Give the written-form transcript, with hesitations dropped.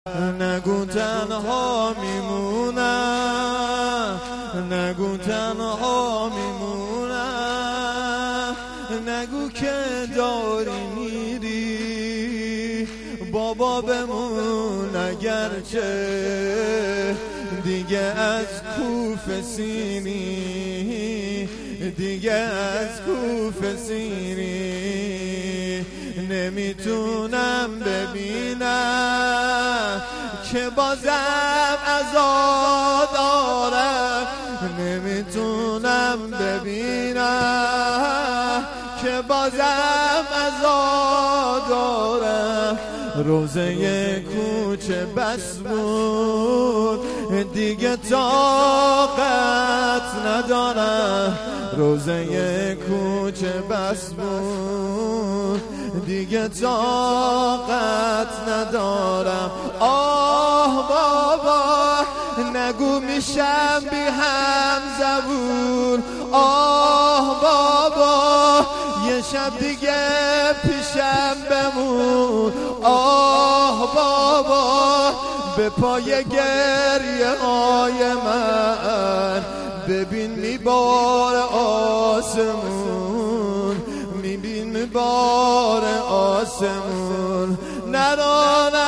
نگو تنها میمونم، نگو تنها میمونم، نگو که داری میری بابا بمون، اگرچه دیگه از کوفه سیری، دیگه از کوفه سیری نمیتونم ببینم که بازم عزا دارم، نمیتونم ببینم که بازم عزا دارم. روزه کوچه بس بود دیگه طاقت ندارم، روزه کوچه بس بود دیگه طاقت ندارم. آه بابا نگو میشم بی هم زبون، آه بابا یه شب دیگه پیشم بمون، آه بابا به پای گریه های من ببین میبار آسمون، میبین میبار آسمون. نرو